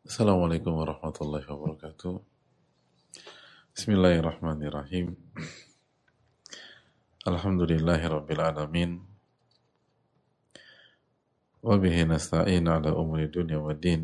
Assalamualaikum warahmatullahi wabarakatuh. Bismillahirrahmanirrahim. Alhamdulillahi rabbil alamin. Wabihi nasta'in ala umuri dunya wa din.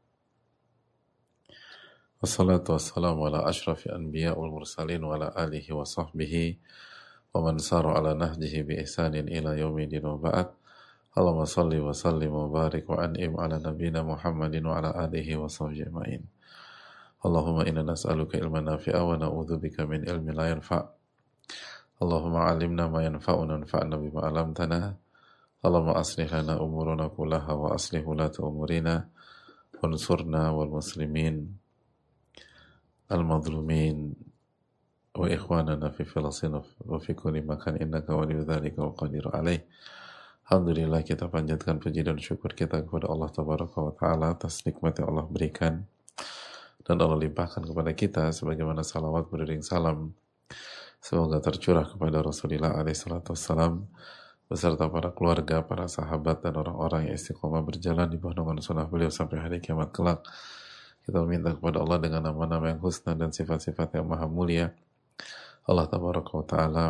Wassalatu wassalamu ala ashrafil anbiya wal mursalin wa ala alihi wa sahbihi wa man saru ala nahjihi bi ihsanin ila yaumidin wa ba'd. Allahumma salli wa sallim wa barik wa an'im ala nabina Muhammadin wa ala alihi wa sahbihi ajma'in. Allahumma inna nas'aluka ilman nafi'a wa na'udzubika min ilmin la yanfa'. Allahumma 'allimna ma yanfa'una wanfa'na bima 'allamtana. Allahumma aslih lana umurana kullaha wa aslih ulata umurina wansurna wal muslimin al madhlumin wa ikhwanana fi Filastin wa fi kulli makan innaka waliyyu dzalika wal qadiru alaih. Alhamdulillah, kita panjatkan puji dan syukur kita kepada Allah Tabaraka wa Ta'ala atas nikmat yang Allah berikan dan Allah limpahkan kepada kita sebagaimana salawat beriring salam semoga tercurah kepada Rasulullah SAW beserta para keluarga, para sahabat dan orang-orang yang istiqomah berjalan di bawah naungan sunnah beliau sampai hari kiamat kelak. Kita meminta kepada Allah dengan nama-nama yang husna dan sifat-sifat yang maha mulia, Allah Tabaraka wa Ta'ala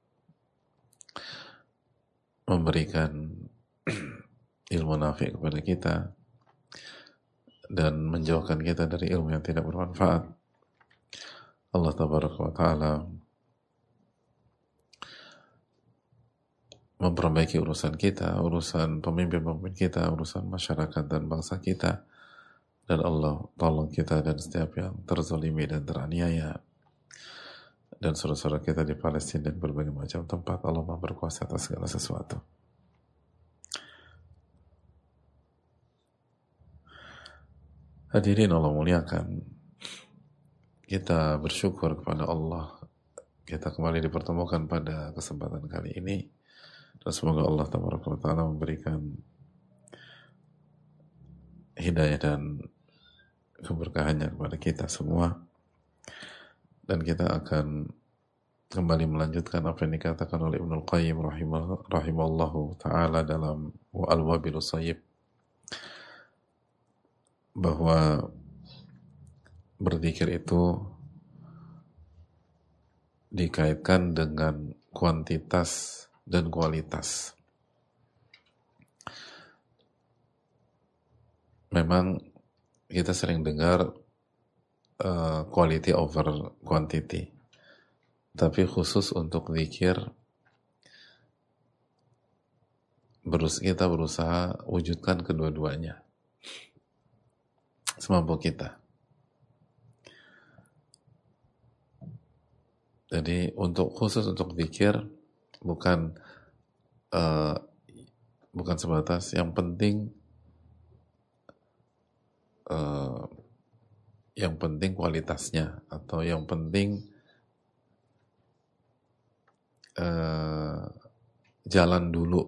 memberikan ilmu nafi kepada kita dan menjauhkan kita dari ilmu yang tidak bermanfaat. Allah Tabaraka wa Ta'ala memperbaiki urusan kita, urusan pemimpin-pemimpin kita, urusan masyarakat dan bangsa kita, dan Allah tolong kita dan setiap yang terzalimi dan teraniaya, dan saudara-saudara kita di Palestina dan berbagai macam tempat. Allah Maha berkuasa atas segala sesuatu. Hadirin Allah muliakan, kita bersyukur kepada Allah kita kembali dipertemukan pada kesempatan kali ini, dan semoga Allah Ta'ala memberikan hidayah dan keberkahannya kepada kita semua, dan kita akan kembali melanjutkan apa yang dikatakan oleh Ibnul Qayyim rahimallahu ta'ala dalam Al-Wabilus Sayyib, bahwa berzikir itu dikaitkan dengan kuantitas dan kualitas. Memang kita sering dengar quality over quantity, tapi khusus untuk zikir kita berusaha wujudkan kedua-duanya semampu kita. Jadi khusus untuk zikir bukan sebatas yang penting kualitasnya, atau yang penting jalan dulu.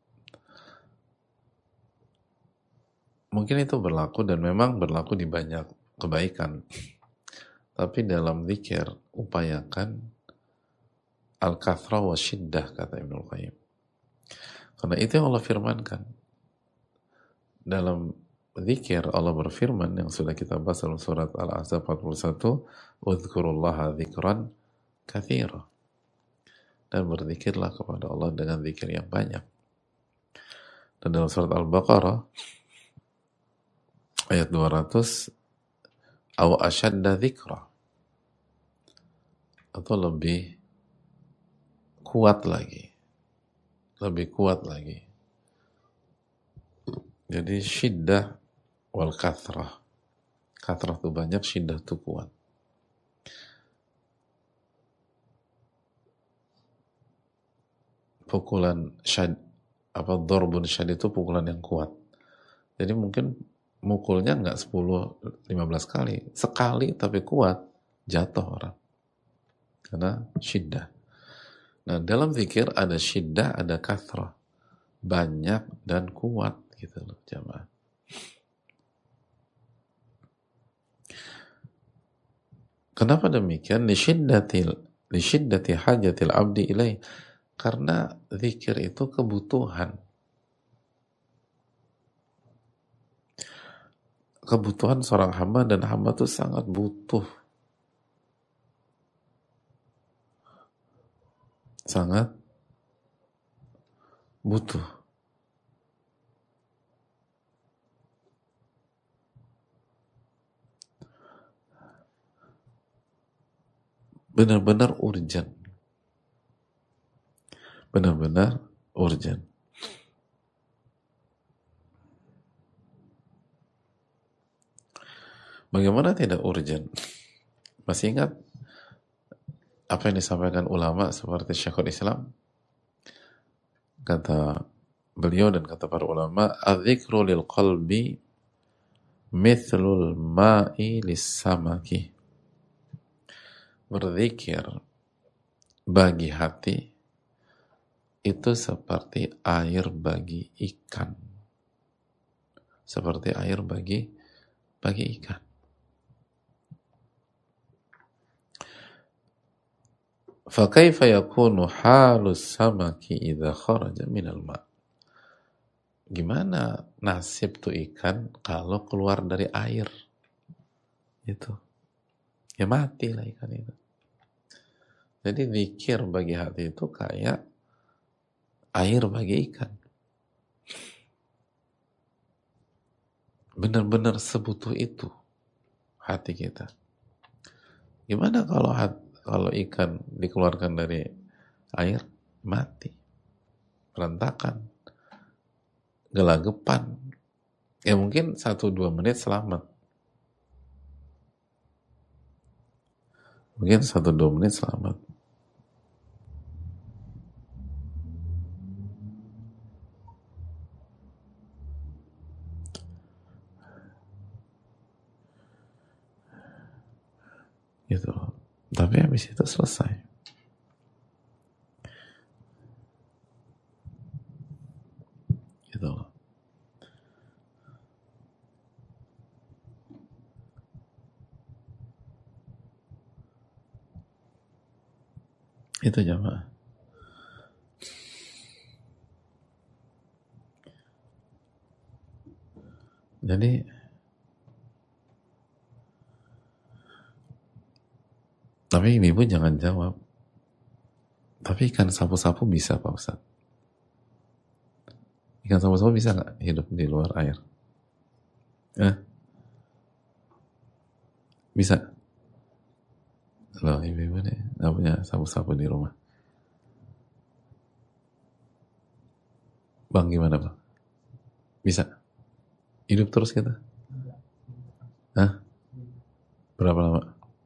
Mungkin itu berlaku dan memang berlaku di banyak kebaikan. Tapi dalam zikir upayakan al-kathra wa syiddah, kata Ibnul Qayyim. Karena itu yang Allah firmankan. Dalam zikir Allah berfirman yang sudah kita bahas dalam surat Al-Ahzab 41, "Udhkurullaha dzikran katsira." Dan berzikirlah kepada Allah dengan zikir yang banyak. Dan dalam surat Al-Baqarah ayat 200, aw ashadda dzikra, atau lebih kuat lagi. Jadi syiddah wal kathrah. Kathrah itu banyak, syiddah itu kuat. Pukulan dharbun syadid itu pukulan yang kuat. Jadi mungkin mukulnya nggak 10-15 kali, sekali tapi kuat, jatuh orang karena syiddah. Nah, dalam zikir ada syiddah, ada kathrah, banyak dan kuat, gitu loh jamaah. Kenapa demikian? Lisyiddati hajatil abdi ilaih. Karena zikir itu kebutuhan. kebutuhan seorang hamba, dan hamba tuh sangat butuh, sangat butuh. Benar-benar urgent. Benar-benar urgent. Bagaimana tidak urgent? Masih ingat apa yang disampaikan ulama seperti Syekhul Islam? Kata beliau dan kata para ulama, "Adzikru lil qalbi mithlul ma'i lis-samaki." Berzikir bagi hati itu seperti air bagi ikan. Seperti air bagi ikan. Fakaifa yakunu halus samaki idza kharaja minal ma'. Gimana nasib tuh ikan kalau keluar dari air? Itu. Ya mati lah ikan itu. Jadi zikir bagi hati itu kayak air bagi ikan. Benar-benar sebutuh itu hati kita. Gimana kalau ikan dikeluarkan dari air, mati, berantakan, gelagapan. Ya mungkin 1-2 menit selamat. Mungkin 1-2 menit selamat. Gitu. Tapi habis itu selesai. Gitu. Itu jamaah. Jadi tapi ibu jangan jawab. Tapi ikan sapu-sapu bisa Pak Ustaz? Ikan sapu-sapu bisa nggak hidup di luar air? Bisa? Loh, ibu-ibu nih nggak punya sapu-sapu di rumah. Bang gimana Bang? Bisa? Hidup terus kita? Berapa lama?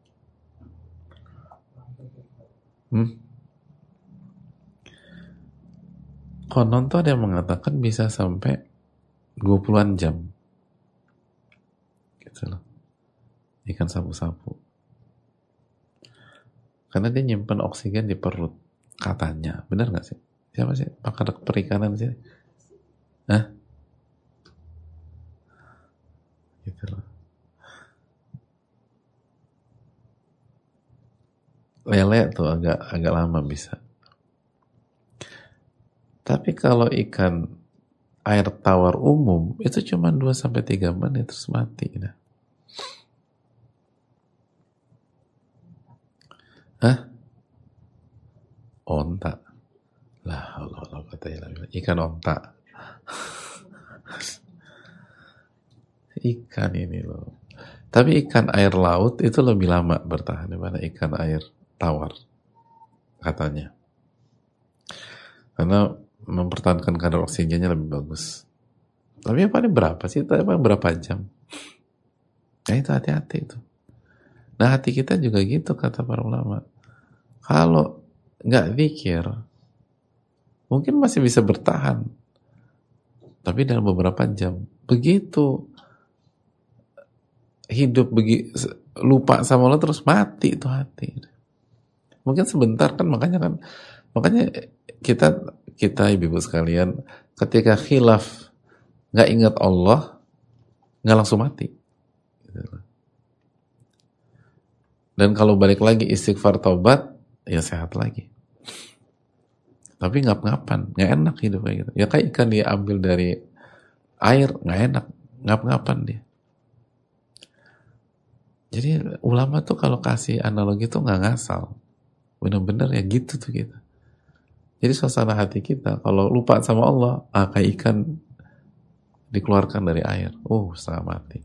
Konon tuh ada yang mengatakan bisa sampai 20-an jam. Gitu loh. Ikan sapu-sapu. Karena dia nyimpen oksigen di perut. Katanya. Benar gak sih? Siapa sih pakar perikanan sih? Gitu loh. Lele tuh agak lama bisa. Tapi kalau ikan air tawar umum itu cuma 2-3 menit terus mati. Onta. Lah Allah katanya ikan onta. Ikan ini loh. Tapi ikan air laut itu lebih lama bertahan daripada ikan air tawar katanya. Karena mempertahankan kadar oksigennya lebih bagus. Tapi paling berapa sih? Emang berapa jam? Nah itu hati-hati itu. Nah hati kita juga gitu kata para ulama. Kalau nggak zikir, mungkin masih bisa bertahan. Tapi dalam beberapa jam. Begitu hidup lupa sama Allah terus mati itu hati. Mungkin sebentar kan makanya kita ibu-ibu sekalian ketika khilaf nggak ingat Allah nggak langsung mati. Dan kalau balik lagi istighfar taubat ya sehat lagi. Tapi ngap-ngapan nggak enak hidup kayak gitu. Ya kayak ikan dia ambil dari air nggak enak ngap-ngapan dia. Jadi ulama tuh kalau kasih analogi tuh nggak ngasal, bener-bener ya gitu tuh kita. Jadi suasana hati kita kalau lupa sama Allah, kayak ikan dikeluarkan dari air, setengah mati.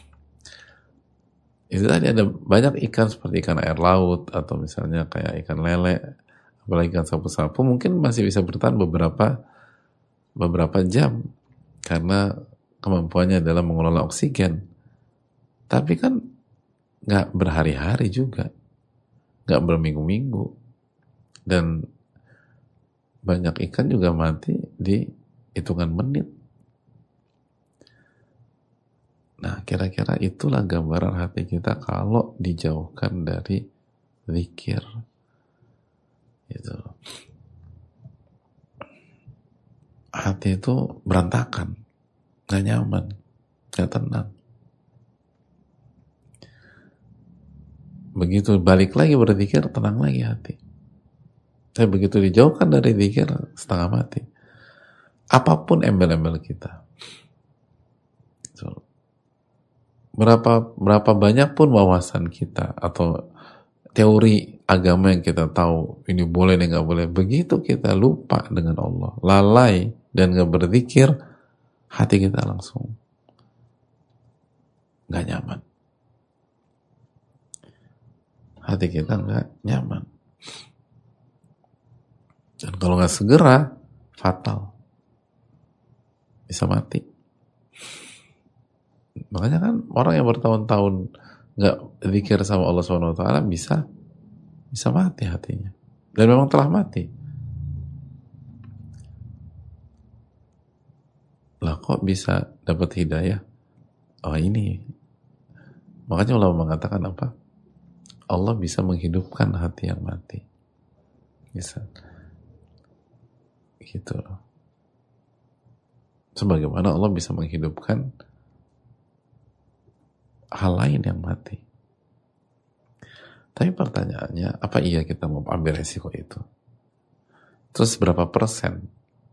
Itu tadi ada banyak ikan seperti ikan air laut atau misalnya kayak ikan lele, apalagi ikan sapu-sapu mungkin masih bisa bertahan beberapa jam karena kemampuannya adalah mengelola oksigen. Tapi kan nggak berhari-hari juga, nggak berminggu-minggu, dan banyak ikan juga mati di hitungan menit. Nah, kira-kira itulah gambaran hati kita kalau dijauhkan dari zikir. Gitu. Hati itu berantakan, gak nyaman, gak tenang. Begitu balik lagi berzikir, tenang lagi hati. Tapi begitu dijauhkan dari zikir, setengah mati. Apapun embel-embel kita. Berapa banyak pun wawasan kita atau teori agama yang kita tahu ini boleh dan nggak boleh, begitu kita lupa dengan Allah, lalai dan nggak berzikir, hati kita langsung nggak nyaman. Hati kita nggak nyaman, dan kalau nggak segera fatal, bisa mati. Makanya kan orang yang bertahun-tahun nggak zikir sama Allah SWT bisa mati hatinya, dan memang telah mati. Lah kok bisa dapat hidayah? Ini makanya ulama mengatakan apa? Allah bisa menghidupkan hati yang mati, bisa gitu loh. Sebagaimana Allah bisa menghidupkan hal lain yang mati. Tapi pertanyaannya, apa iya kita mau ambil resiko itu? Terus berapa persen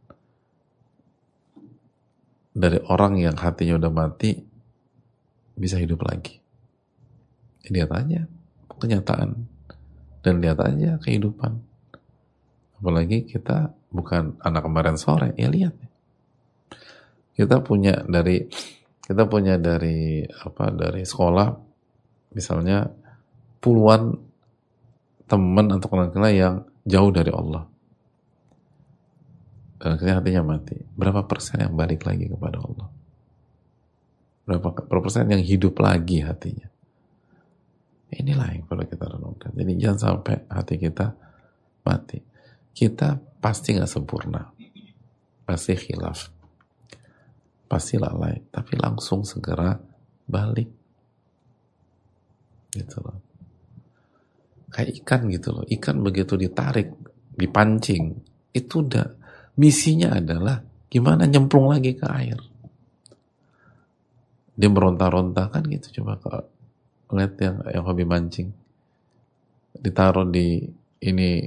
dari orang yang hatinya udah mati bisa hidup lagi? Lihat aja kenyataan, dan lihat aja kehidupan. Apalagi kita bukan anak kemarin sore, ya lihat. Kita punya dari sekolah, misalnya puluhan teman atau kenalan yang jauh dari Allah, dan akhirnya hatinya mati. Berapa persen yang balik lagi kepada Allah? Berapa persen yang hidup lagi hatinya? Inilah yang perlu kita renungkan. Jadi jangan sampai hati kita mati. Kita pasti nggak sempurna, pasti khilaf, pasti lalai, tapi langsung segera balik gitu loh. Kayak ikan gitu loh. Ikan begitu ditarik, dipancing, itu udah misinya adalah gimana nyemplung lagi ke air. Dia meronta-ronta kan gitu. Coba kalau lihat yang hobi mancing, ditaruh di ini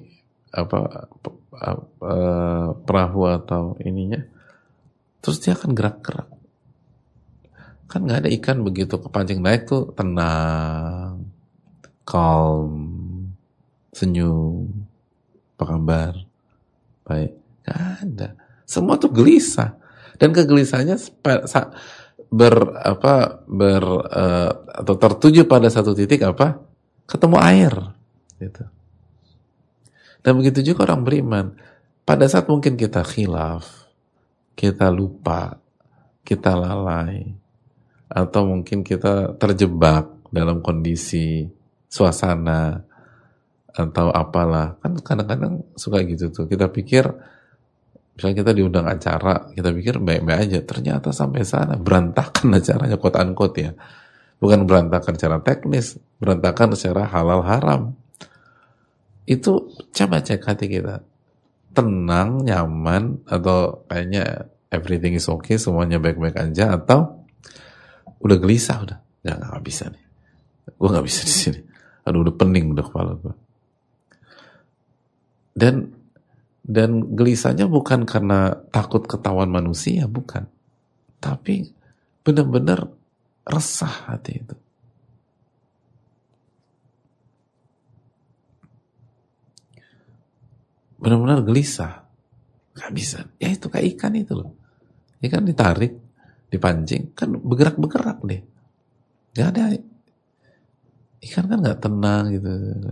perahu atau ininya, terus dia akan gerak-gerak. Kan nggak ada ikan begitu kepancing naik tuh tenang, calm, senyum, apa kabar, baik. Nggak ada. Semua tuh gelisah, dan kegelisahannya atau tertuju pada satu titik apa? Ketemu air, gitu. Dan begitu juga orang beriman. Pada saat mungkin kita khilaf, kita lupa, kita lalai, atau mungkin kita terjebak dalam kondisi suasana atau apalah, kan kadang-kadang suka gitu tuh. Kita pikir, misalnya kita diundang acara, kita pikir baik-baik aja, ternyata sampai sana berantakan acaranya, quote unquote ya. Bukan berantakan secara teknis, berantakan secara halal haram. Itu coba cek hati kita, tenang, nyaman, atau kayaknya everything is okay, semuanya baik-baik aja, atau udah gelisah, udah nggak bisa nih, gue nggak bisa di sini, aduh udah pening udah kepala gue. Dan gelisahnya bukan karena takut ketahuan manusia, bukan, tapi benar-benar resah hati itu. benar-benar gelisah, nggak bisa. Ya itu kayak ikan itu loh. Ikan ditarik, dipancing, kan bergerak-bergerak deh. Nggak ada, ikan kan nggak tenang gitu.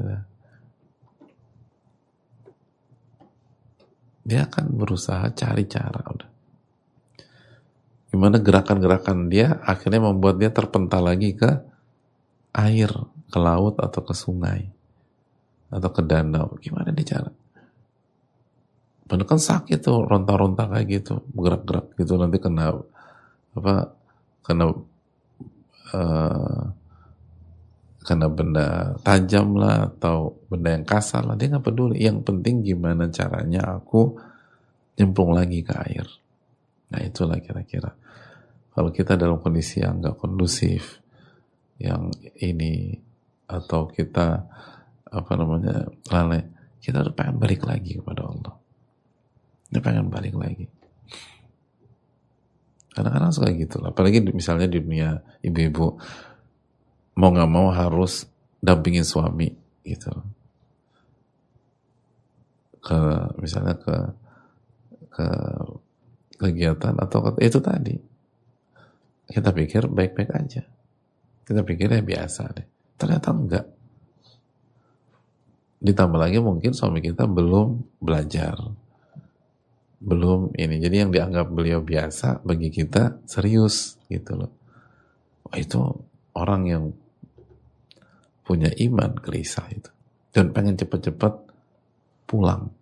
Dia akan berusaha cari cara udah. Gimana gerakan-gerakan dia akhirnya membuat dia terpental lagi ke air, ke laut atau ke sungai atau ke danau. Gimana dia cara? Padahal kan sakit tuh, ronta-ronta kayak gitu, bergerak-gerak gitu, nanti kena apa? Kena uh, kena benda tajam lah atau benda yang kasar lah, dia nggak peduli. Yang penting gimana caranya aku nyemplung lagi ke air. Nah itulah kira-kira. Kalau kita dalam kondisi yang nggak kondusif, yang ini, atau kita apa namanya lalai, kita udah pengen balik lagi kepada Allah. Dia pengen balik lagi. Kadang-kadang suka gitu lah. Apalagi misalnya di dunia ibu-ibu, mau nggak mau harus dampingin suami gitu. Misalnya ke kegiatan atau itu tadi. Kita pikir baik-baik aja. Kita pikir ya biasa deh. Ternyata enggak. Ditambah lagi mungkin suami kita belum belajar. Belum ini, jadi yang dianggap beliau biasa bagi kita serius gitu loh. Wah, itu orang yang punya iman gelisah itu dan pengen cepet-cepet pulang.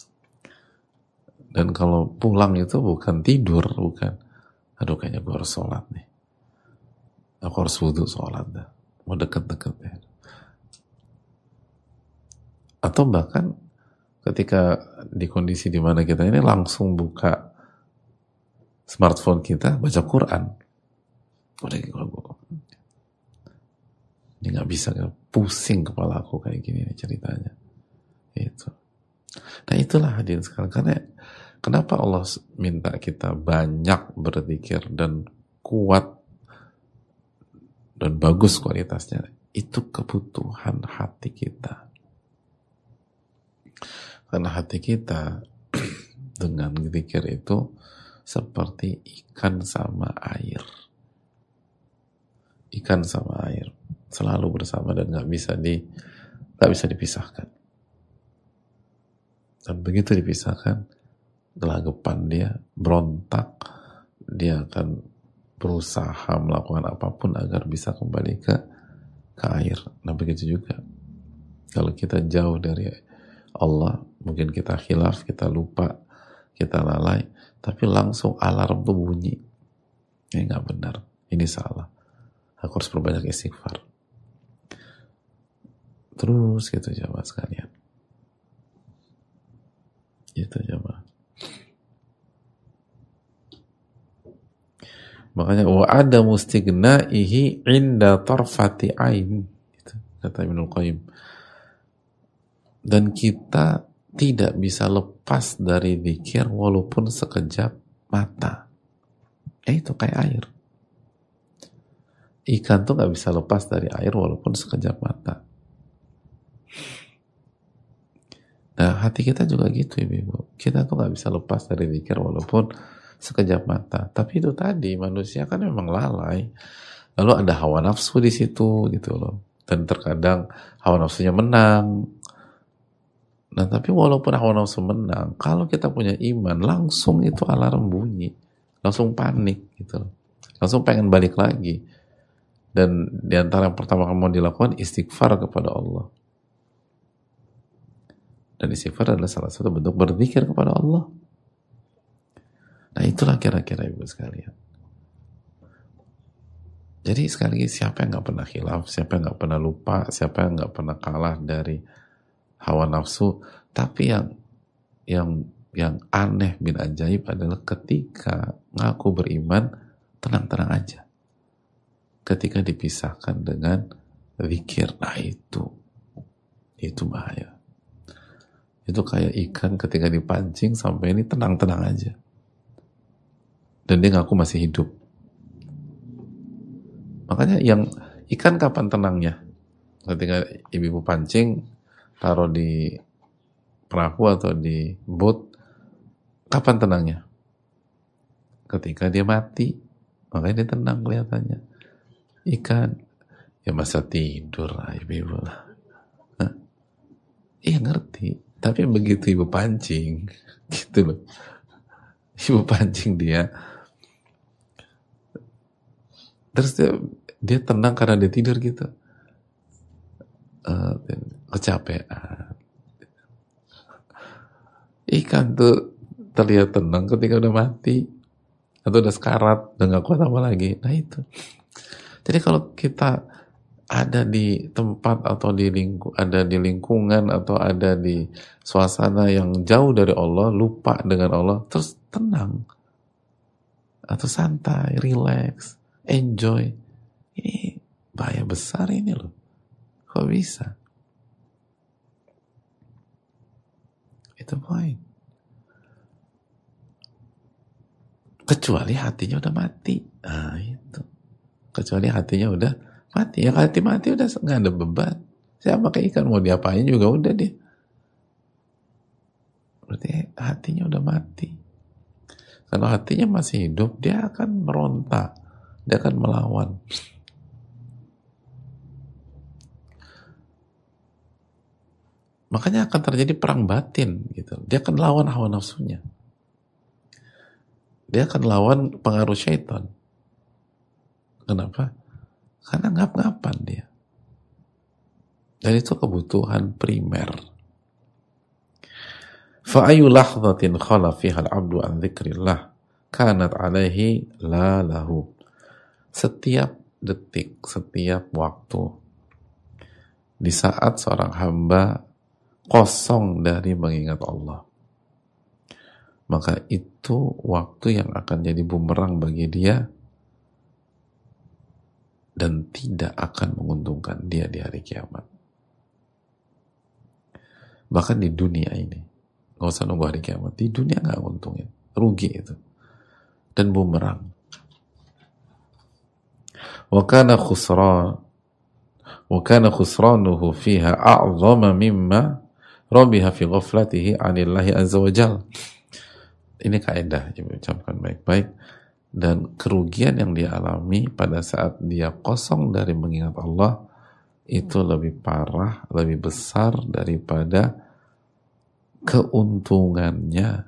Dan kalau pulang itu bukan tidur, bukan aduh kayaknya gue harus sholat nih, aku harus wudhu sholat dah, mau deket-deket ya. Atau bahkan ketika di kondisi dimana kita ini langsung buka smartphone kita, baca Quran. Udah ini nggak bisa, pusing kepala aku kayak gini nih ceritanya. Itu. Nah itulah hadirin sekalian. Karena kenapa Allah minta kita banyak berzikir dan kuat dan bagus kualitasnya? Itu kebutuhan hati kita. Karena hati kita dengan zikir itu seperti ikan sama air. Ikan sama air selalu bersama dan nggak bisa dipisahkan. Dan begitu dipisahkan, gelagapan dia, berontak, dia akan berusaha melakukan apapun agar bisa kembali ke air. Nah begitu juga kalau kita jauh dari Allah, mungkin kita khilaf, kita lupa, kita lalai, tapi langsung alarm tuh bunyi. Ini nggak benar, ini salah. Aku harus perbanyak istighfar. Terus gitu jamaah sekalian. Gitu jamaah. Makanya wa ada mustighnaihi inda tarfati ain. Gitu, kata Ibnu Qayyim. Dan kita tidak bisa lepas dari zikir walaupun sekejap mata. Itu kayak air. Ikan tuh gak bisa lepas dari air walaupun sekejap mata. Nah hati kita juga gitu ibu. Kita tuh gak bisa lepas dari zikir walaupun sekejap mata. Tapi itu tadi manusia kan memang lalai. Lalu ada hawa nafsu di situ gitu loh. Dan terkadang hawa nafsunya menang. Nah tapi walaupun hawa nafsu menang, kalau kita punya iman, langsung itu alarm bunyi, langsung panik gitu, langsung pengen balik lagi. Dan diantara yang pertama kamu dilakukan istighfar kepada Allah. Dan istighfar adalah salah satu bentuk berzikir kepada Allah. Nah itulah kira-kira ibu sekalian. Jadi sekali lagi, siapa yang gak pernah khilaf, siapa yang gak pernah lupa, siapa yang gak pernah kalah dari hawa nafsu. Tapi yang aneh bin ajaib adalah ketika ngaku beriman tenang-tenang aja, ketika dipisahkan dengan zikir, nah itu bahaya. Itu kayak ikan ketika dipancing sampai ini tenang-tenang aja dan dia ngaku masih hidup. Makanya yang ikan kapan tenangnya? Ketika ibu-ibu pancing, taruh di perahu atau di boat, kapan tenangnya? Ketika dia mati, makanya dia tenang kelihatannya. Ikan, ya masa tidur ibu lah. Iya ngerti, tapi begitu ibu pancing, gitu loh. Ibu pancing dia, terus dia tenang karena dia tidur gitu. Kecapean. Ikan tuh terlihat tenang ketika udah mati atau udah sekarat, udah gak kuat apa lagi. Nah itu. Jadi kalau kita ada di tempat atau ada di lingkungan atau ada di suasana yang jauh dari Allah, lupa dengan Allah, terus tenang atau santai, relax, enjoy. Ini bahaya besar ini loh. Kok bisa? Itu poin. Kecuali hatinya udah mati. Nah itu. Kecuali hatinya udah mati. Yang hati mati udah nggak ada beban. Siapa kayak ikan mau diapain juga udah dia. Berarti hatinya udah mati. Kalau hatinya masih hidup, dia akan meronta. Dia akan melawan. Makanya akan terjadi perang batin gitu. Dia akan lawan hawa nafsunya. Dia akan lawan pengaruh syaitan. Kenapa? Karena ngap-ngapan dia. Dan itu kebutuhan primer. Fa'ayu lahzatin khala fiha al-'abdu an dzikrillah kanat 'alaihi la lahu. Setiap detik, setiap waktu di saat seorang hamba kosong dari mengingat Allah, maka itu waktu yang akan jadi bumerang bagi dia dan tidak akan menguntungkan dia di hari kiamat. Bahkan di dunia ini, nggak usah nunggu hari kiamat, di dunia nggak untungin, rugi itu dan bumerang. Wa kana khusranuhu fiha a'zama mimma rabiha fi ghaflatihi 'anillahi azza wa jalla. Ini kaidah, ucapkan baik-baik. Dan kerugian yang dia alami pada saat dia kosong dari mengingat Allah itu lebih parah, lebih besar daripada keuntungannya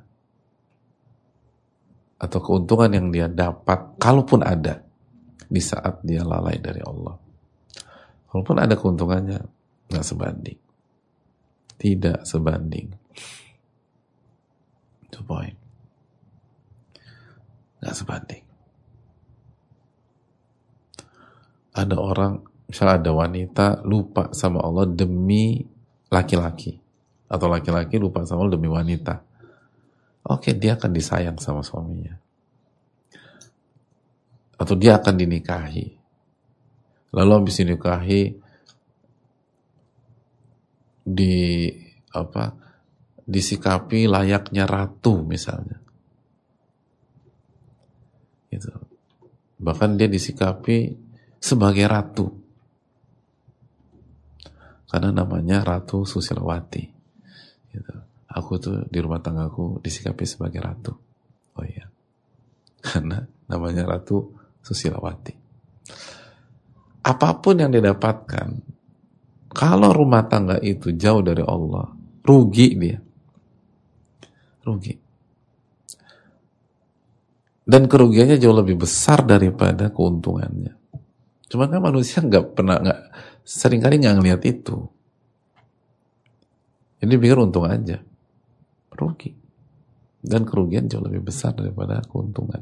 atau keuntungan yang dia dapat, kalaupun ada, di saat dia lalai dari Allah. Walaupun ada keuntungannya, nggak sebanding. Tidak sebanding. Itu poin. Nggak sebanding. Ada orang, misalnya ada wanita lupa sama Allah demi laki-laki, atau laki-laki lupa sama Allah demi wanita. Oke, dia akan disayang sama suaminya, atau dia akan dinikahi. Lalu habis dinikahi disikapi layaknya ratu misalnya. Gitu. Bahkan dia disikapi sebagai ratu. Karena namanya Ratu Susilawati. Gitu. Aku tuh di rumah tanggaku disikapi sebagai ratu. Oh iya. Karena namanya Ratu Susilawati. Apapun yang didapatkan, kalau rumah tangga itu jauh dari Allah, rugi dia. Rugi. Dan kerugiannya jauh lebih besar daripada keuntungannya. Cuma kan manusia seringkali nggak ngelihat itu. Jadi pikir untung aja. Rugi. Dan kerugian jauh lebih besar daripada keuntungan.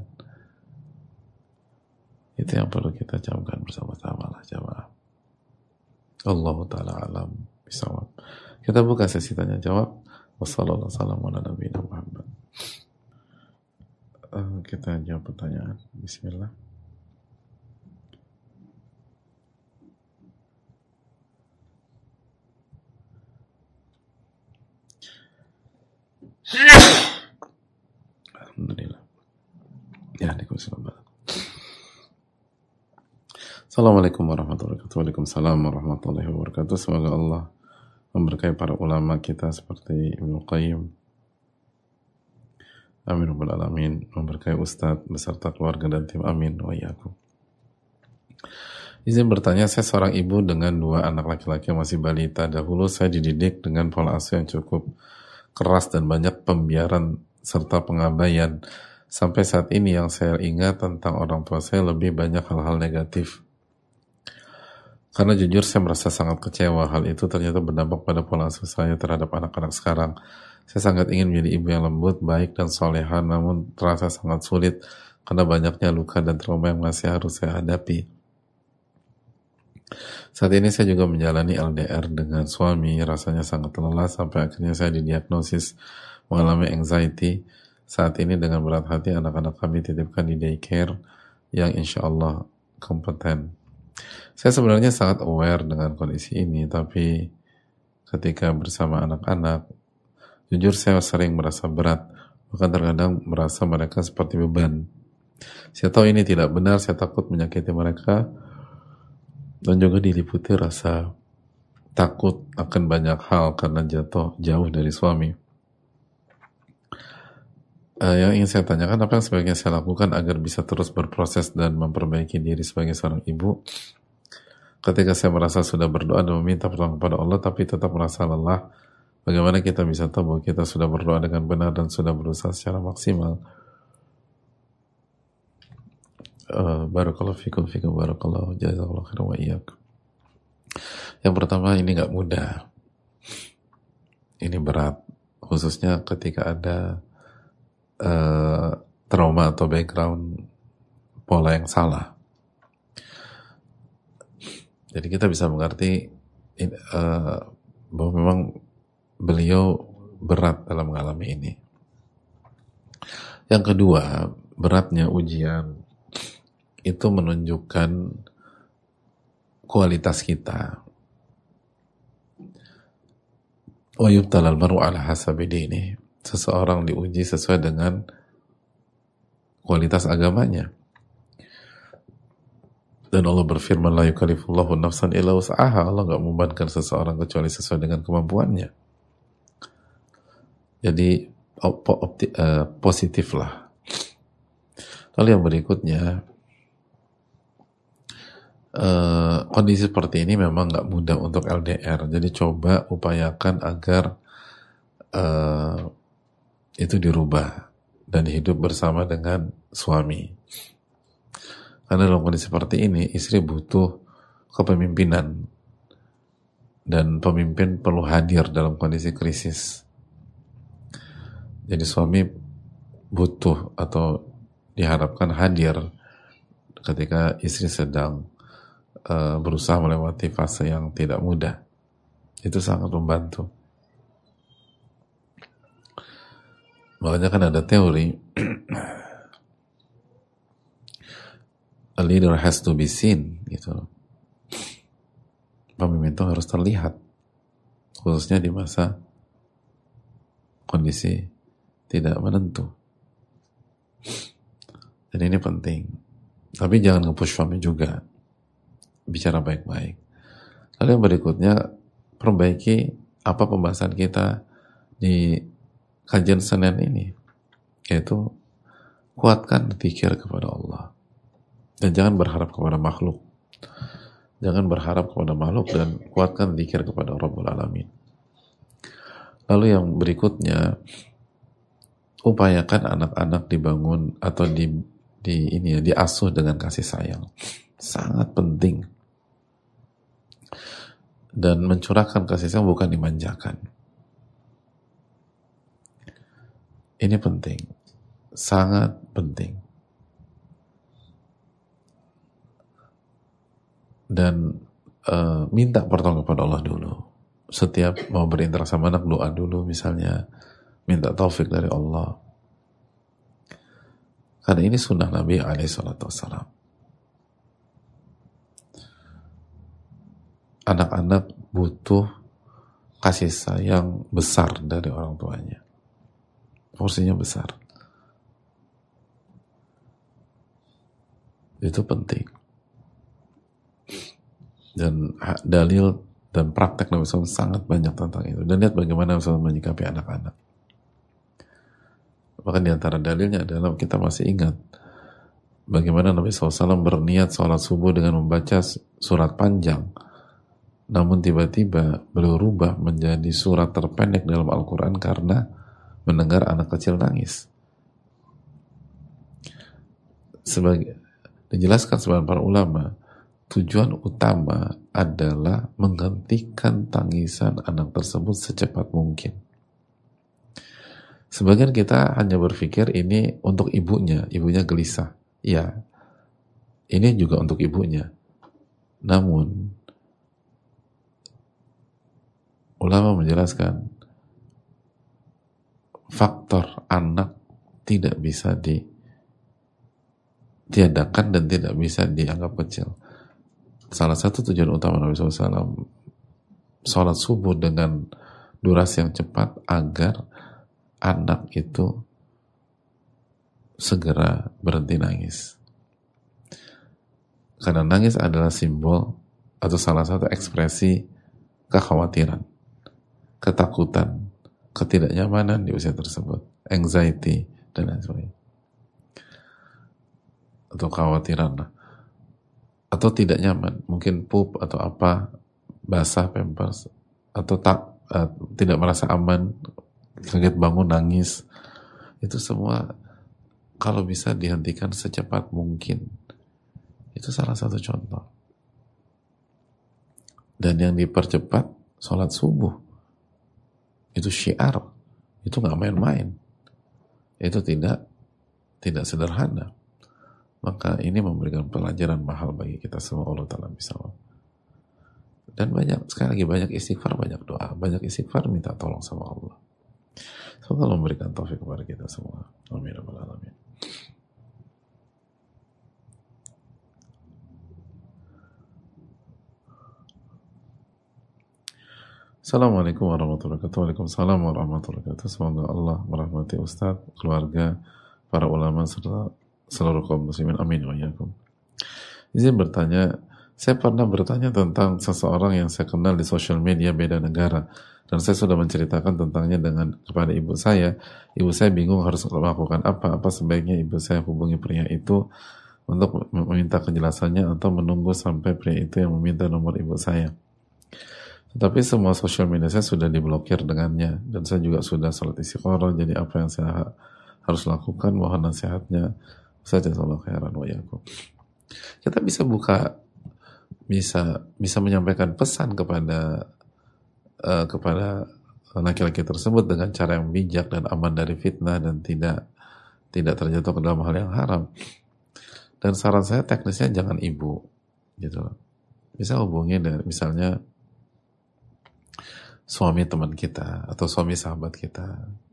Itu yang perlu kita camkan bersama-sama lah jamaah. Allah Ta'ala alam bisawab. Kita buka sesi tanya jawab. Wassalamualaikum warahmatullahi wabarakatuh. Kita jawab pertanyaan. Bismillah. Alhamdulillah. Ya, Assalamualaikum warahmatullahi wabarakatuh. Waalaikumsalam warahmatullahi wabarakatuh. Semoga Allah memberkahi para ulama kita seperti Ibnu Qayyim, amin rabbal alamin, memberkahi Ustadz beserta keluarga dan tim, amin wa iyyakum. Izin bertanya, saya seorang ibu dengan 2 anak laki-laki yang masih balita. Dahulu saya dididik dengan pola asuh yang cukup keras dan banyak pembiaran serta pengabaian. Sampai saat ini yang saya ingat tentang orang tua saya lebih banyak hal-hal negatif. Karena jujur saya merasa sangat kecewa. Hal itu ternyata berdampak pada pola asuh saya terhadap anak-anak sekarang. Saya sangat ingin menjadi ibu yang lembut, baik dan soleha, namun terasa sangat sulit karena banyaknya luka dan trauma yang masih harus saya hadapi. Saat ini saya juga menjalani LDR dengan suami, rasanya sangat lelah sampai akhirnya saya didiagnosis mengalami anxiety. Saat ini dengan berat hati anak-anak kami titipkan di daycare yang insya Allah kompeten. Saya sebenarnya sangat aware dengan kondisi ini, tapi ketika bersama anak-anak, jujur saya sering merasa berat, bahkan terkadang merasa mereka seperti beban. Saya tahu ini tidak benar, saya takut menyakiti mereka, dan juga diliputi rasa takut akan banyak hal karena jatuh jauh dari suami. Yang ingin saya tanyakan, apa yang sebaiknya saya lakukan agar bisa terus berproses dan memperbaiki diri sebagai seorang ibu ketika saya merasa sudah berdoa dan meminta pertolongan kepada Allah tapi tetap merasa lelah? Bagaimana kita bisa tahu bahwa kita sudah berdoa dengan benar dan sudah berusaha secara maksimal? Barakallahu fikum barakallahu jazakallahu khairan wa iyyakum. Yang pertama, ini gak mudah, ini berat, khususnya ketika ada trauma atau background pola yang salah. Jadi kita bisa mengerti bahwa memang beliau berat dalam mengalami ini. Yang kedua, beratnya ujian itu menunjukkan kualitas kita. Wa yubtalal mar'u ala hasabi dinihi. Seseorang diuji sesuai dengan kualitas agamanya. Dan Allah berfirman, la yukallifullahu nafsan illa wus'aha. Allah gak membebankan seseorang kecuali sesuai dengan kemampuannya. Jadi positiflah. Lalu yang berikutnya, kondisi seperti ini memang gak mudah untuk LDR. Jadi coba upayakan agar itu dirubah dan hidup bersama dengan suami. Karena dalam kondisi seperti ini, istri butuh kepemimpinan, dan pemimpin perlu hadir dalam kondisi krisis. Jadi suami butuh atau diharapkan hadir ketika istri sedang berusaha melewati fase yang tidak mudah. Itu sangat membantu. Makanya kan ada teori a leader has to be seen, gitu. Pemimpin itu harus terlihat, khususnya di masa kondisi tidak menentu. Dan ini penting. Tapi jangan nge-push suami juga. Bicara baik-baik. Lalu yang berikutnya, perbaiki apa pembahasan kita di kajian Senin ini, yaitu kuatkan zikir kepada Allah. Dan jangan berharap kepada makhluk. Jangan berharap kepada makhluk dan kuatkan zikir kepada Rabbul Alamin. Lalu yang berikutnya, upayakan anak-anak dibangun atau diasuh dengan kasih sayang. Sangat penting. Dan mencurahkan kasih sayang bukan dimanjakan. Ini penting. Sangat penting. Dan minta pertolongan kepada Allah dulu. Setiap mau berinteraksi sama anak, doa dulu misalnya, minta taufik dari Allah. Karena ini sunnah Nabi SAW. Anak-anak butuh kasih sayang besar dari orang tuanya. Porsinya besar. Itu penting. Dan dalil Dan praktek Nabi SAW sangat banyak tentang itu. Dan lihat bagaimana Nabi SAW menyikapi anak-anak. Bahkan di antara dalilnya adalah kita masih ingat bagaimana Nabi SAW berniat sholat subuh dengan membaca surat panjang. Namun tiba-tiba beliau rubah menjadi surat terpendek dalam Al-Quran karena mendengar anak kecil nangis. Dijelaskan sebagian para ulama, tujuan utama adalah menggantikan tangisan anak tersebut secepat mungkin. Sebagian kita hanya berpikir ini untuk ibunya gelisah. Ya, ini juga untuk ibunya. Namun, ulama menjelaskan, faktor anak tidak bisa ditiadakan dan tidak bisa dianggap kecil. Salah satu tujuan utama Nabi SAW sholat subuh dengan durasi yang cepat agar anak itu segera berhenti nangis. Karena nangis adalah simbol atau salah satu ekspresi kekhawatiran, ketakutan, ketidaknyamanan di usia tersebut, anxiety dan lain sebagainya. Atau kekhawatiran lah. Atau tidak nyaman, mungkin pup atau apa, basah pampers, atau tidak merasa aman, kaget bangun nangis. Itu semua kalau bisa dihentikan secepat mungkin. Itu salah satu contoh. Dan yang dipercepat sholat subuh, itu syiar, itu nggak main-main, itu tidak sederhana. Maka ini memberikan pelajaran mahal bagi kita semua. Allah Ta'ala bisa. Dan sekali lagi banyak istighfar, banyak doa, banyak istighfar, minta tolong sama Allah. Semoga Allah memberikan taufik kepada kita semua. Amin. Amin. Assalamualaikum warahmatullahi wabarakatuh. Waalaikumsalam warahmatullahi wabarakatuh. Semoga Allah merahmati Ustaz, keluarga, para ulama, serta seluruh kaum muslimin. Amin wa iyyakum. Izin bertanya, saya pernah bertanya tentang seseorang yang saya kenal di sosial media beda negara, dan saya sudah menceritakan tentangnya kepada ibu saya. Ibu saya bingung harus melakukan apa sebaiknya ibu saya hubungi pria itu untuk meminta kejelasannya atau menunggu sampai pria itu yang meminta nomor ibu saya. Tetapi semua sosial media saya sudah diblokir dengannya, dan saya juga sudah salat istiqoroh. Jadi apa yang saya harus lakukan? Mohon nasihatnya. Saya jazakallahu khairan wa iyyakum. Kita bisa bisa menyampaikan pesan kepada laki-laki tersebut dengan cara yang bijak dan aman dari fitnah dan tidak terjatuh ke dalam hal yang haram. Dan saran saya teknisnya jangan ibu, gitu. Bisa hubungi dari misalnya suami teman kita atau suami sahabat kita,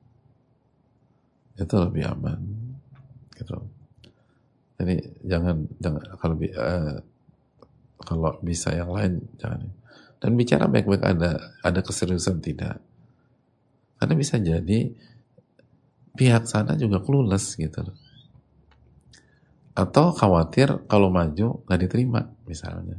itu lebih aman, gitu. Jadi jangan kalau bisa yang lain jangan. Dan bicara baik-baik, ada keseriusan tidak? Karena bisa jadi pihak sana juga clueless gitu, atau khawatir kalau maju nggak diterima misalnya,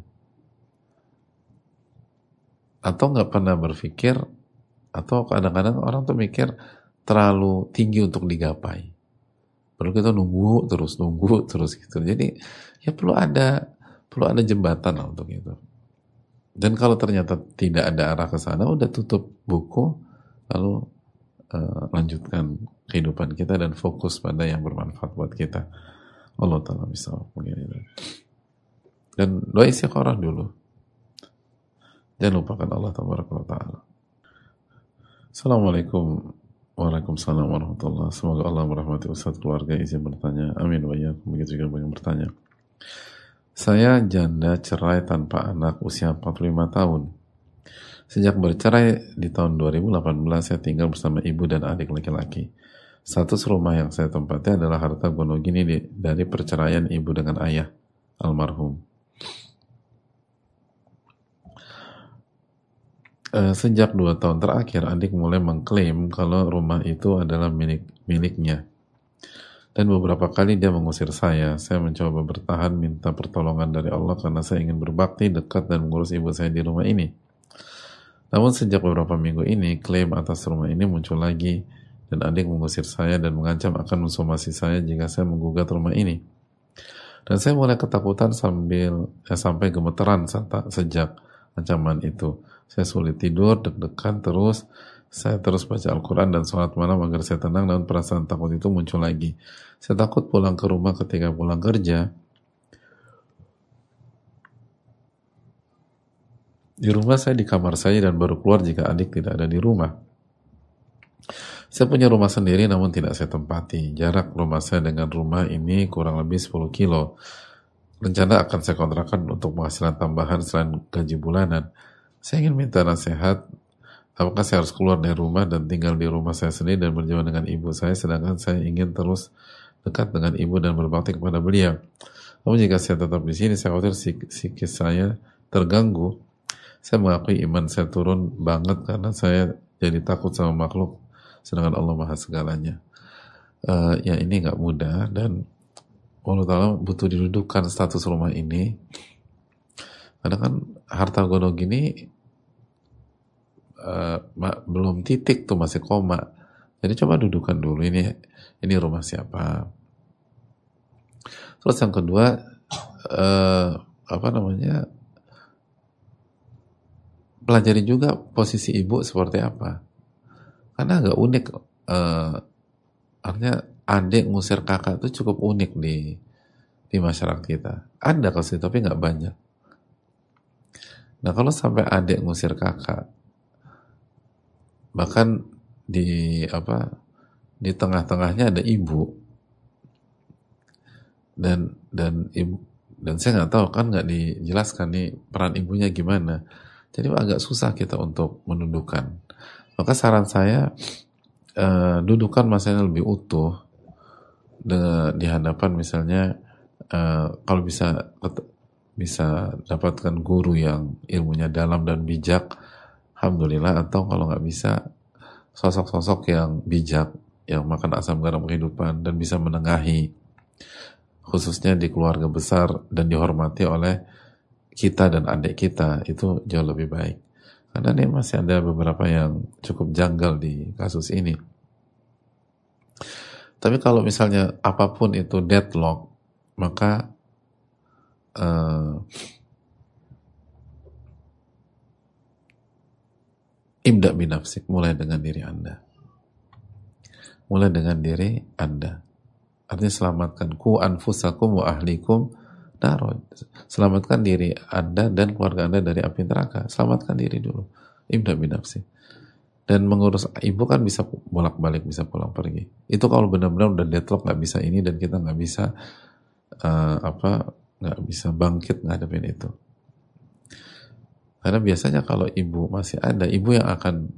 atau nggak pernah berpikir, atau kadang-kadang orang tuh mikir terlalu tinggi untuk digapai. Perlu kita nunggu terus gitu. Jadi ya perlu ada jembatan lah untuk itu. Dan kalau ternyata tidak ada arah ke sana, udah tutup buku, lalu lanjutkan kehidupan kita dan fokus pada yang bermanfaat buat kita. Allah Ta'ala bisa begini. Dan doa istiqorah dulu. Jangan lupakan Allah Ta'ala. Assalamualaikum. Waalaikumsalam warahmatullahi wabarakatuh. Semoga Allah merahmati Ustaz, keluarga. Izin bertanya. Amin wa iyyakum. Begitu juga bagi yang bertanya. Saya janda cerai tanpa anak usia 45 tahun. Sejak bercerai di tahun 2018, saya tinggal bersama ibu dan adik laki-laki. Status rumah yang saya tempati adalah harta gonogini dari perceraian ibu dengan ayah almarhum. Sejak 2 tahun terakhir, adik mulai mengklaim kalau rumah itu adalah miliknya. Dan beberapa kali dia mengusir saya. Saya mencoba bertahan, minta pertolongan dari Allah karena saya ingin berbakti, dekat, dan mengurus ibu saya di rumah ini. Namun sejak beberapa minggu ini, klaim atas rumah ini muncul lagi, dan adik mengusir saya dan mengancam akan mensomasi saya jika saya menggugat rumah ini. Dan saya mulai ketakutan sampai gemeteran sejak ancaman itu. Saya sulit tidur, deg-degan terus. Saya terus baca Al-Quran dan sholat malam agar saya tenang, dan perasaan takut itu muncul lagi. Saya takut pulang ke rumah ketika pulang kerja. Di rumah saya di kamar saya dan baru keluar jika adik tidak ada di rumah. Saya punya rumah sendiri namun tidak saya tempati. Jarak rumah saya dengan rumah ini kurang lebih 10 kilo. Rencana akan saya kontrakan untuk penghasilan tambahan selain gaji bulanan. Saya ingin minta nasihat, apakah saya harus keluar dari rumah dan tinggal di rumah saya sendiri dan berjauhan dengan ibu saya, sedangkan saya ingin terus dekat dengan ibu dan berbakti kepada beliau. Namun jika saya tetap di sini, saya khawatir psikis saya terganggu. Saya mengakui iman saya turun banget karena saya jadi takut sama makhluk, sedangkan Allah Maha segalanya. Ya ini nggak mudah, dan Allah Ta'ala butuh didudukan status rumah ini. Karena kan harta gono gini belum titik tuh, masih koma. Jadi coba dudukan dulu, ini rumah siapa. Terus yang kedua, pelajari juga posisi ibu seperti apa. Karena agak unik, artinya adik ngusir kakak itu cukup unik di masyarakat kita. Ada kasus tapi nggak banyak. Nah kalau sampai adik ngusir kakak, bahkan di tengah-tengahnya ada ibu, dan saya nggak tahu, kan nggak dijelaskan nih peran ibunya gimana. Jadi agak susah kita untuk mendudukan. Maka saran saya, dudukan masalahnya lebih utuh di hadapan, misalnya kalau bisa dapatkan guru yang ilmunya dalam dan bijak, alhamdulillah. Atau kalau nggak bisa, sosok-sosok yang bijak, yang makan asam garam kehidupan dan bisa menengahi, khususnya di keluarga besar dan dihormati oleh kita dan adik kita, itu jauh lebih baik. Karena ini masih ada beberapa yang cukup janggal di kasus ini. Tapi kalau misalnya apapun itu deadlock, maka ibda binafsik, mulai dengan diri Anda. Mulai dengan diri Anda. Artinya selamatkan ku anfusakum wa ahlikum narod. Selamatkan diri Anda dan keluarga Anda dari api neraka. Selamatkan diri dulu. Ibda binafsik. Dan mengurus ibu kan bisa bolak-balik, bisa pulang pergi. Itu kalau benar-benar udah deadlock, nggak bisa ini, dan kita nggak bisa nggak bisa bangkit ngadepin itu. Karena biasanya kalau ibu masih ada, ibu yang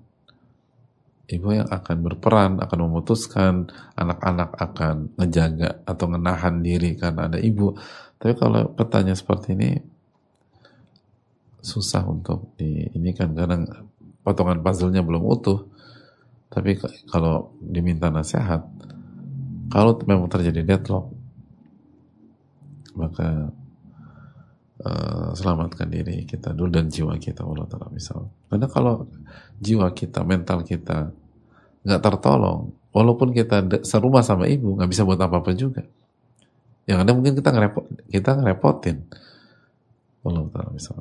akan berperan, akan memutuskan, anak-anak akan ngejaga atau ngenahan diri karena ada ibu. Tapi kalau petanya seperti ini, susah untuk ini kan, karena potongan puzzle-nya belum utuh. Tapi kalau diminta nasihat, kalau memang terjadi deadlock, maka selamatkan diri kita dulu dan jiwa kita, Allah Ta'ala misal. Karena kalau jiwa kita, mental kita nggak tertolong, walaupun kita serumah sama ibu, nggak bisa buat apa-apa juga. Yang ada mungkin kita ngerepotin, Allah Ta'ala misal.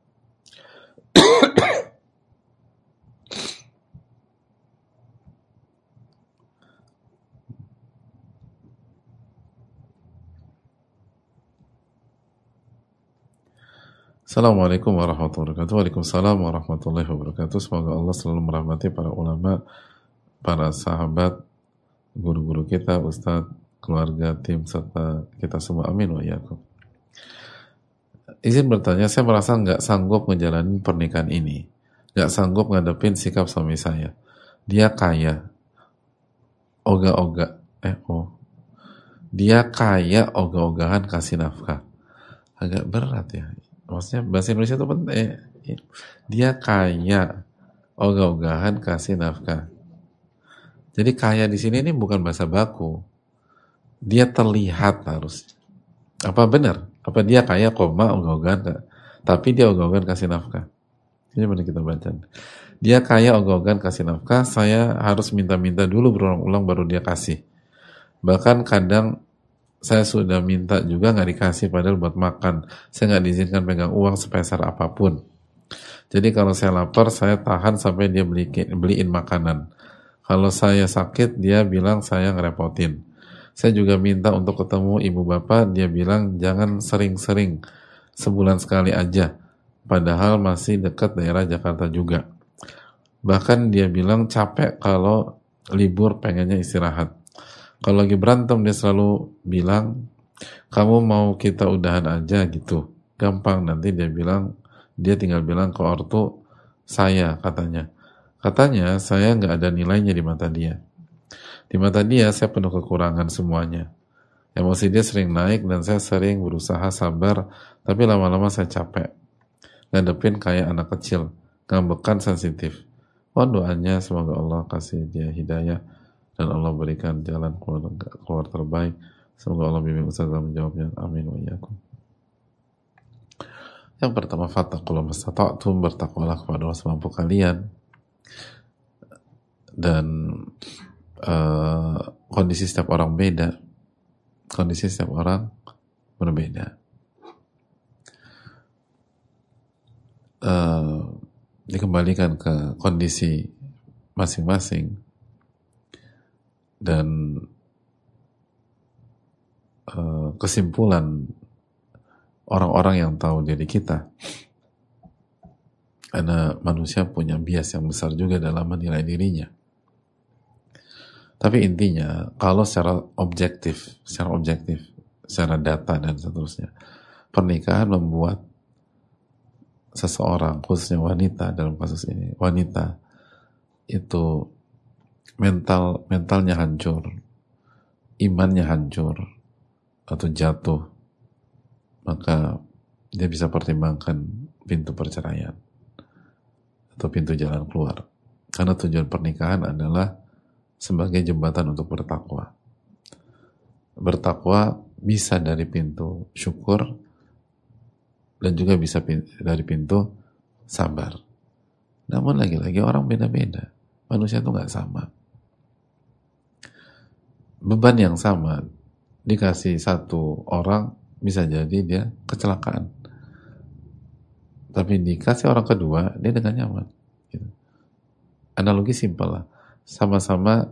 Assalamualaikum warahmatullahi wabarakatuh. Waalaikumsalam warahmatullahi wabarakatuh. Semoga Allah selalu merahmati para ulama, para sahabat, guru-guru kita, ustadz, keluarga, tim, serta kita semua. Amin wa iyyakum. Izin bertanya, saya merasa nggak sanggup menjalani pernikahan ini. Nggak sanggup ngadepin sikap suami saya. Dia kaya, dia kaya ogah-ogahan kasih nafkah. Agak berat ya. Maksudnya bahasa Indonesia itu penting. Dia kaya, ogah-ogahan kasih nafkah. Jadi kaya di sini ini bukan bahasa baku. Dia terlihat harus. Apa benar? Apa dia kaya, ogah-ogahan, tapi dia ogah-ogahan kasih nafkah? Ini benar kita baca. Dia kaya ogah-ogahan kasih nafkah, saya harus minta-minta dulu berulang-ulang baru dia kasih. Bahkan kadang saya sudah minta juga nggak dikasih padahal buat makan. Saya nggak diizinkan pegang uang sepeser apapun. Jadi kalau saya lapar, saya tahan sampai dia beliin makanan. Kalau saya sakit, dia bilang saya ngerepotin. Saya juga minta untuk ketemu ibu bapak, dia bilang jangan sering-sering, sebulan sekali aja. Padahal masih dekat daerah Jakarta juga. Bahkan dia bilang capek kalau libur pengennya istirahat. Kalau lagi berantem dia selalu bilang, kamu mau kita udahan aja gitu. Gampang, nanti dia tinggal bilang ke ortu saya katanya. Katanya saya nggak ada nilainya di mata dia. Di mata dia saya penuh kekurangan semuanya. Emosi dia sering naik dan saya sering berusaha sabar, tapi lama-lama saya capek. Ngadepin kayak anak kecil, ngambekan sensitif. Mohon doanya semoga Allah kasih dia hidayah dan Allah berikan jalan keluar terbaik. Semoga Allah bimbing Ustazah menjawabnya. Amin wa iyyakum. Yang pertama, fattaqullah mastata'tum, bertakwalah kepada Allah semampu kalian. Dan kondisi setiap orang beda. Kondisi setiap orang berbeda. Dikembalikan ke kondisi masing-masing dan kesimpulan orang-orang yang tahu diri kita, karena manusia punya bias yang besar juga dalam menilai dirinya. Tapi intinya kalau secara objektif, secara data dan seterusnya, pernikahan membuat seseorang, khususnya wanita dalam kasus ini, wanita itu mentalnya hancur, imannya hancur atau jatuh, maka dia bisa pertimbangkan pintu perceraian atau pintu jalan keluar. Karena tujuan pernikahan adalah sebagai jembatan untuk bertakwa. Bertakwa bisa dari pintu syukur dan juga bisa dari pintu sabar. Namun lagi-lagi orang beda-beda. Manusia itu nggak sama. Beban yang sama dikasih satu orang bisa jadi dia kecelakaan. Tapi dikasih orang kedua dia dengan nyaman. Gitu. Analogi simpel lah. Sama-sama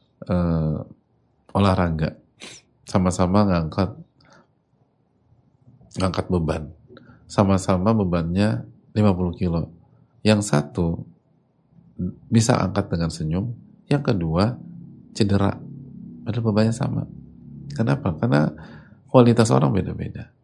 olahraga, sama-sama ngangkat beban, sama-sama bebannya 50 kilo. Yang satu bisa angkat dengan senyum, yang kedua cedera, padahal bebannya sama. Kenapa? Karena kualitas orang beda-beda.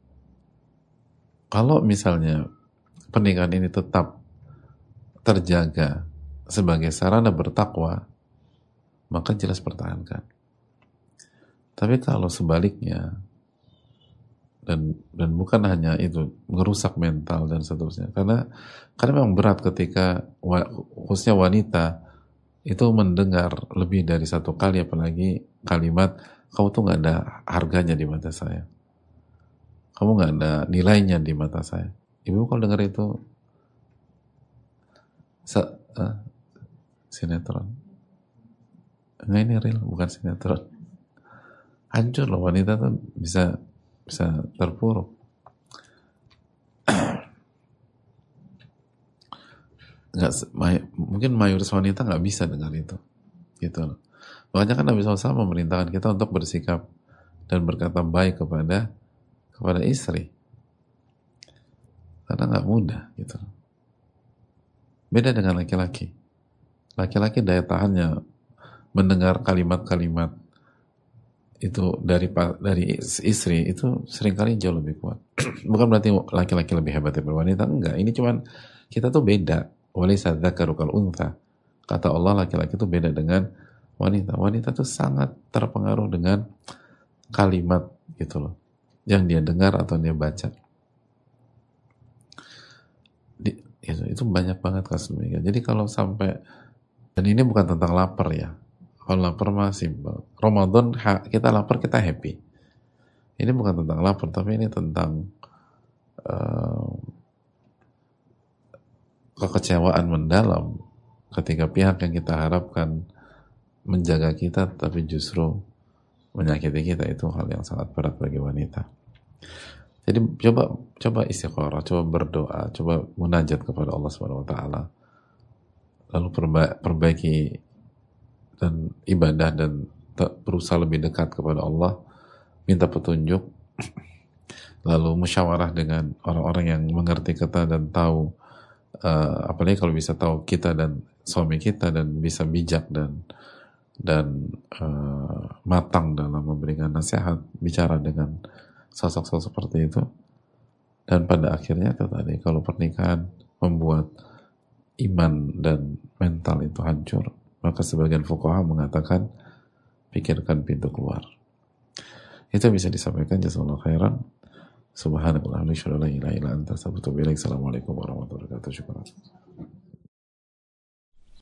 Kalau misalnya pernikahan ini tetap terjaga sebagai sarana bertakwa, maka jelas pertahankan. Tapi kalau sebaliknya, dan bukan hanya itu, merusak mental dan seterusnya, karena memang berat ketika khususnya wanita itu mendengar lebih dari satu kali, apalagi kalimat kamu tuh nggak ada harganya di mata saya, kamu nggak ada nilainya di mata saya. Ibu kalau dengar itu sinetron. Enggak, ini real, bukan sinetron. Hancur loh, wanita tuh bisa terpuruk. Mungkin mayoritas wanita nggak bisa dengar itu, gitu loh. Makanya kan Nabi SAW memerintahkan kita untuk bersikap dan berkata baik kepada istri, karena nggak mudah, gitu. Beda dengan laki-laki. Laki-laki daya tahannya mendengar kalimat-kalimat itu dari istri itu seringkali jauh lebih kuat. Bukan berarti laki-laki lebih hebat daripada wanita, enggak. Ini cuman kita tuh beda. Walaysa dzakaru kal untha. Kata Allah, laki-laki itu beda dengan wanita. Wanita tuh sangat terpengaruh dengan kalimat gitu loh, yang dia dengar atau dia baca. Itu banyak banget kasus demikian. Jadi kalau sampai, dan ini bukan tentang lapar ya. Kalau lapar mah simpel. Ramadan kita lapar, kita happy. Ini bukan tentang lapar, tapi ini tentang kekecewaan mendalam ketika pihak yang kita harapkan menjaga kita tapi justru menyakiti kita, itu hal yang sangat berat bagi wanita. Jadi coba istiqorah, coba berdoa, coba munajat kepada Allah Subhanahu wa taala. Lalu perbaiki dan ibadah dan berusaha lebih dekat kepada Allah, minta petunjuk, lalu musyawarah dengan orang-orang yang mengerti kita dan tahu, apalagi kalau bisa tahu kita dan suami kita dan bisa bijak dan matang dalam memberikan nasihat, bicara dengan sosok-sosok seperti itu. Dan pada akhirnya itu tadi, kalau pernikahan membuat iman dan mental itu hancur, maka sebagian fuqaha mengatakan pikirkan pintu keluar. Itu bisa disampaikan. Jazakallahu khairan. Subhanallah, la ilaha illa anta, astaghfiruka wa atubu ilaik. Assalamualaikum warahmatullahi wabarakatuh. Syukran.